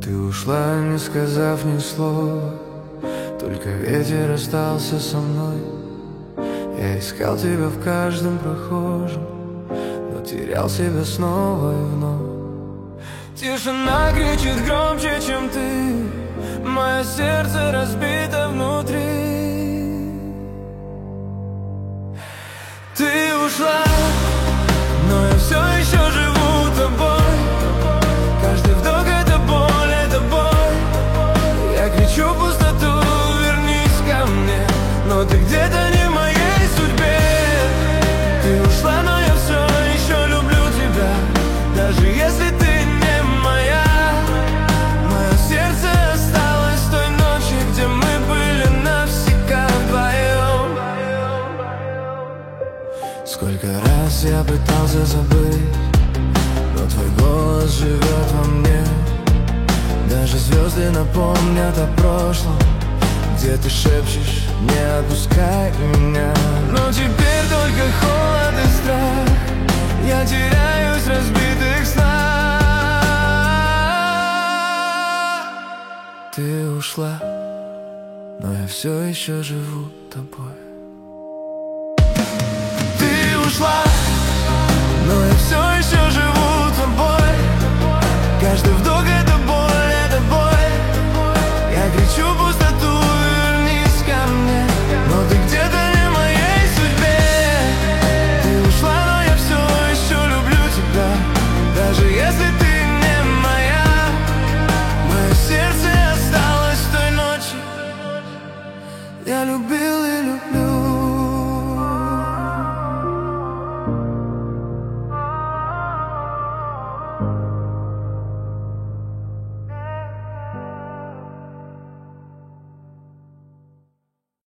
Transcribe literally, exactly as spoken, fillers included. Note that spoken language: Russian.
Ты ушла, не сказав ни слова, только ветер остался со мной. Я искал тебя в каждом прохожем, но терял себя снова и вновь. Тишина кричит громче, чем ты, мое сердце разбито внутри. Ты ушла, но я все еще живу тобой. Каждый вдох — это боль, это боль. Я кричу в пустоту, вернись ко мне, но ты где-то не в моей судьбе. Ты ушла, но я все еще люблю тебя, даже если ты не моя. Мое сердце осталось в той ночи, где мы были навсегда вдвоем. Сколько раз я пытался забыть, но твой голос живет во мне. Даже звезды напомнят о прошлом, где ты шепчешь: не отпускай меня. Но теперь только холод и страх, я теряюсь в разбитых снах. Ты ушла, но я все еще живу тобой. Ты ушла, но я все еще живу тобой. Каждый вдох — это боль, это боль. Я кричу в пустоту, вернись ко мне, но ты где-то не в моей судьбе. Ты ушла, но я все еще люблю тебя, даже если ты не моя. Мое сердце осталось в той ночи, я любил и люблю.